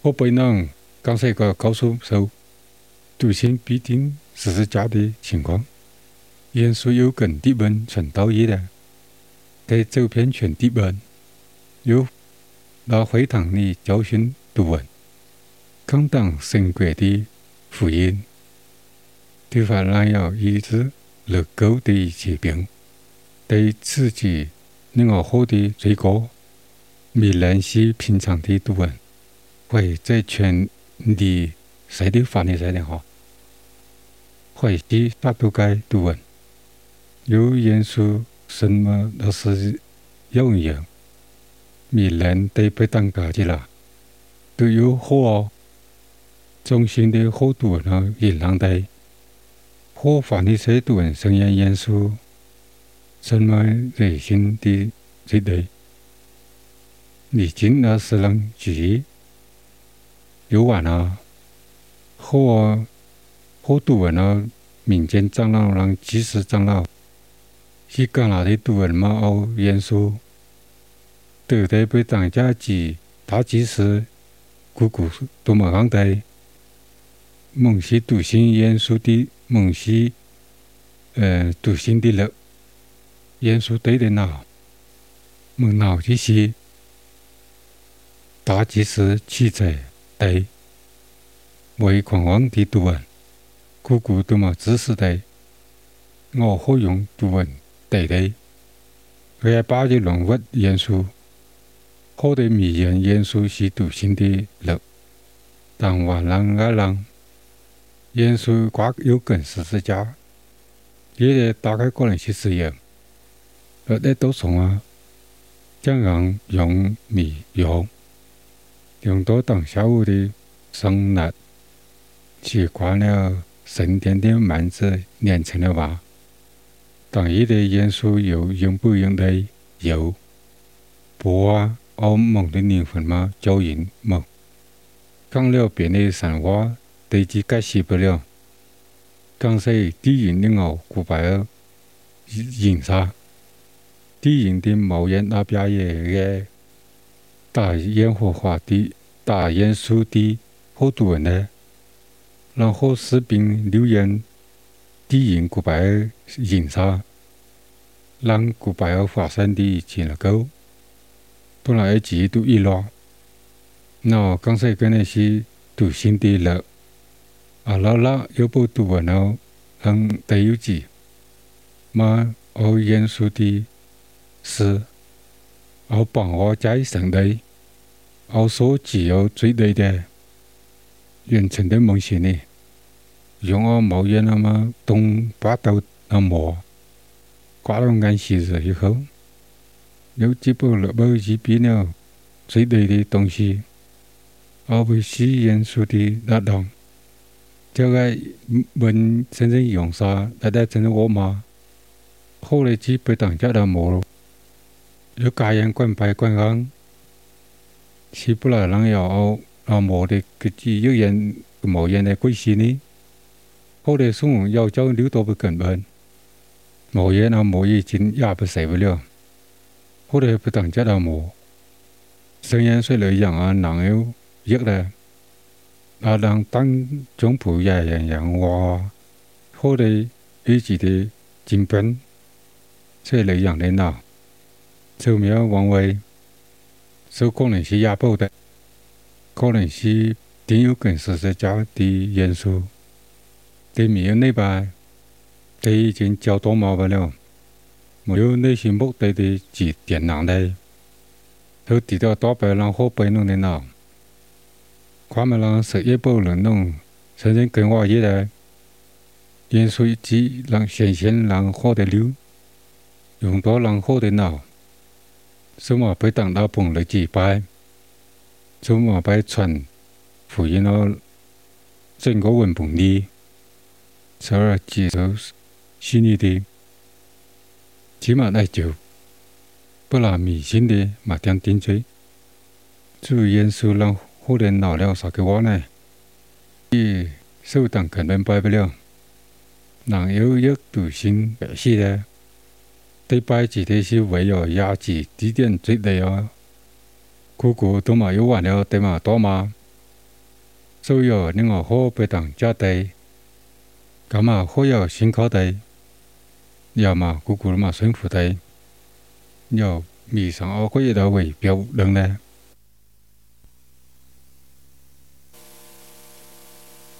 后辈人刚才个告诉说，笃信必定十字架的情况，耶稣有跟敌人传道义的，在走遍全地门，有拿会堂里教训读文，抗党神国的福音，对法兰有医治乐高的疾病，对自己另外好的罪过，未能是平常的读文，会在全地谁的法律谁的好，会是大都该读文，有耶稣什么都是有用，未能对被当家的啦，都有好中心的好读文啊，引让的。好法律谁读文声音耶稣，什么热心的这类，已经那是人注意，有完啊，好读文啊，民间长老人及时长老，是干哪的读文嘛？哦，耶稣，对待被当家子，他即使姑姑多么讲的，蒙是笃信耶稣的。蒙是笃信的了，耶稣对的脑，蒙脑就是大即是记载对，为狂妄的读文，姑姑都嘛知识的，我好用读文对的，佢把的论物耶稣，好的迷言耶稣是笃信的了，但还人啊人。耶稣挂有根十字架，也大概可能是使用，那都从啊，这样用米用到当下午的生日，习惯了神殿的幔子连成了吧？当一的耶稣有用不用的有，不啊，澳门的灵魂嘛，教人梦，讲了别的神话。对之解释不了，刚才敌人的后古拜尔引杀，敌人的冒烟那边也大烟火花的大烟树的好多人呢，然后士兵留言敌人古拜尔引杀，让古拜尔发生的进了沟，本来自己都一乱，那刚才跟那些笃信的了。啦，有不读文后，得有字，嘛，我耶稣的是，我帮我在神的，我所只有最对的，完成的梦想呢，用我冒烟那么东把刀那么，挂到眼时子以后，有几部了不一边了最对的东西，我为是耶稣的那当。这个问真正用啥？大家真正我嘛，后来只被当家的冇咯，有家人管拜管行，是不来人要冇的个只有人冇人的贵事呢。后来送要叫留多不根本，冇人冇已经也不受不了。后来不当家的冇，生人虽然样啊，人有益嘞。人当中普也人话，好的以前的精品，这类样的呐，就没有往为，so可能是亚布的，可能是顶有跟十字架的元素，对没有那边，对已经较多毛不了，没有那些目的的是电脑的，都提到多白人好白弄的呐。他们让事业部人弄，甚至跟我一来，因随之让显现让好的流，用多让好的脑，什么被当到崩了几拜，什么被传福音了整个文本里，从而接受心里的，起码来就，不然迷信的嘛点定罪，主耶稣让。后来闹了啥个话呢？首当肯定拜不了，人有一笃信表示的，对拜自己是为了压制地点最厉啊，个个都嘛有完了，对嘛多嘛， 所有你我好被当家的，咁嘛好有辛苦的，要嘛姑姑嘛辛苦的，要迷上我可以到为标人呢。